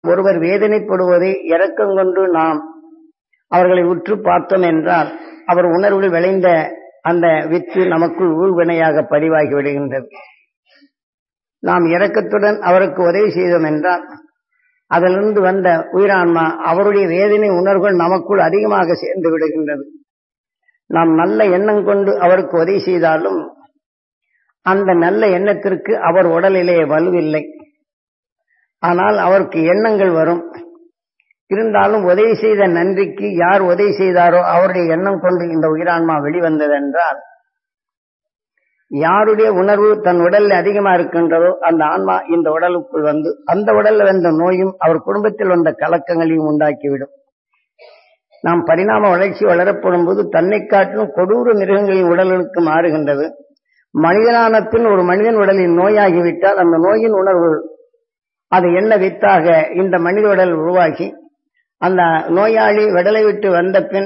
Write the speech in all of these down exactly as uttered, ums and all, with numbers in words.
ஒருவர் வேதனைப்படுவதை இரக்கம் கொண்டு நாம் அவர்களை உற்று பார்த்தோம் என்றால் அவர் உணர்வில் விளைந்த அந்த வித்து நமக்குள் ஊழ்வினையாக பதிவாகி விடுகின்றது. நாம் இரக்கத்துடன் அவருக்கு உதவி செய்தோம் என்றால் அதிலிருந்து வந்த உயிரான்மா அவருடைய வேதனை உணர்வுகள் நமக்குள் அதிகமாக சேர்ந்து விடுகின்றது. நாம் நல்ல எண்ணம் கொண்டு அவருக்கு உதவி செய்தாலும் அந்த நல்ல எண்ணத்திற்கு அவர் உடலிலே வலுவில்லை. ஆனால் அவருக்கு எண்ணங்கள் வரும். இருந்தாலும் உதவி செய்த நன்றிக்கு யார் உதவி செய்தாரோ அவருடைய எண்ணம் கொண்டு இந்த உயிரான்மா வெளிவந்ததென்றால் யாருடைய உணர்வு தன் உடலில் அதிகமாக இருக்கின்றதோ அந்த ஆன்மா இந்த உடலுக்குள் வந்து அந்த உடலில் வந்த நோயும் அவர் குடும்பத்தில் வந்த கலக்கங்களையும் உண்டாக்கிவிடும். நாம் பரிணாம வளர்ச்சி வளரப்படும் போது தன்னை காட்டிலும் கொடூர மிருகங்களின் உடல்களுக்கு மாறுகின்றது. மனிதனான பின் ஒரு மனிதன் உடலில் நோயாகிவிட்டால் அந்த நோயின் உணர்வு அது என்ன வித்தாக இந்த மனித உடல் உருவாகி அந்த நோயாளி விடலை விட்டு வந்த பின்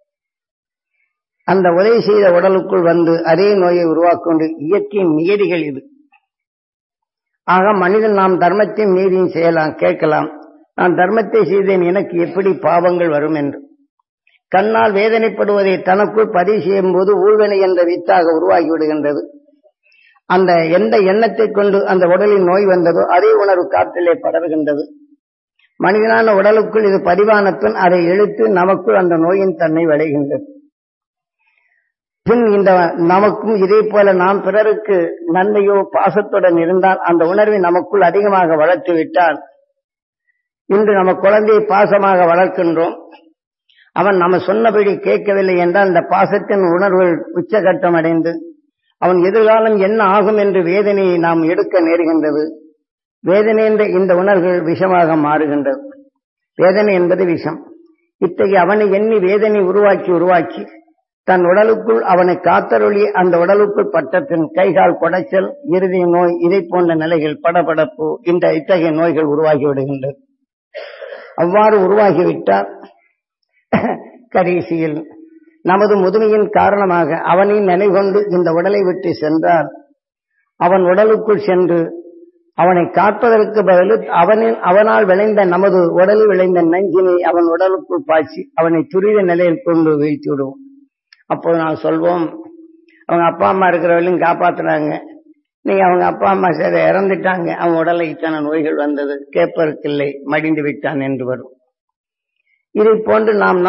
அந்த உதவி செய்த உடலுக்குள் வந்து அதே நோயை உருவாக்கொண்டு இயற்கையின் நியதிகள் இது. ஆக மனிதன் நாம் தர்மத்தை மீறியும் செய்யலாம். கேட்கலாம், நான் தர்மத்தை செய்தேன் எனக்கு எப்படி பாவங்கள் வரும் என்று. கண்ணால் வேதனைப்படுவதை தனக்குள் பதிவு செய்யும் போது ஊழ்வினை என்ற வித்தாக உருவாகி விடுகின்றது. அந்த எந்த எண்ணத்தை கொண்டு அந்த உடலில் நோய் வந்ததோ அதே உணர்வு காற்றிலே படர்கின்றது. மனிதனான உடலுக்குள் இது பதிவான பின் அதை இழுத்து நமக்குள் அந்த நோயின் தன்மை விளைகின்றது. பின் இந்த நமக்கும் இதே போல நாம் பிறருக்கு நன்மையோ பாசத்துடன் இருந்தால் அந்த உணர்வை நமக்குள் அதிகமாக வளர்த்து விட்டால் இன்று நம்ம குழந்தையை பாசமாக வளர்க்கின்றோம். அவன் நம்ம சொன்னபடி கேட்கவில்லை என்றால் அந்த பாசத்தின் உணர்வுகள் உச்சகட்டம் அடைந்து அவன் எதிர்காலம் என்ன ஆகும் என்று வேதனையை நாம் எடுக்க நேருகின்றது. வேதனை என்ற இந்த உணர்வுகள் விஷமாக மாறுகின்றது. வேதனை என்பது விஷம். இத்தகைய அவனை எண்ணி வேதனை உருவாக்கி உருவாக்கி தன் உடலுக்குள் அவனை காத்தருளி அந்த உடலுக்குள் பட்ட பின் கைகால் குடைச்சல், இறுதி நோய், இதை போன்ற நிலைகள், படபடப்பு, இந்த இத்தகைய நோய்கள் உருவாகி விடுகின்றது. அவ்வாறு உருவாகிவிட்டால் கடைசியில் நமது முதுமையின் காரணமாக அவனின் நினைகொண்டு இந்த உடலை விட்டு சென்றால் அவன் உடலுக்குள் சென்று அவனை காப்பதற்கு பதில் அவனின் அவனால் விளைந்த நமது உடலில் விளைந்த நஞ்சினை அவன் உடலுக்குள் பாய்ச்சி அவனை துரித நிலையில் கொண்டு வீழ்த்தி விடுவோம். அப்போது நான் சொல்வோம், அவங்க அப்பா அம்மா இருக்கிறவர்களையும் காப்பாற்றுறாங்க, நீங்க அவங்க அப்பா அம்மா சரி இறந்துட்டாங்க, அவன் உடலை இத்தனை நோய்கள் வந்தது, கேட்பதற்கில்லை, மடிந்து விட்டான் என்று வரும். இதை போன்று நாம்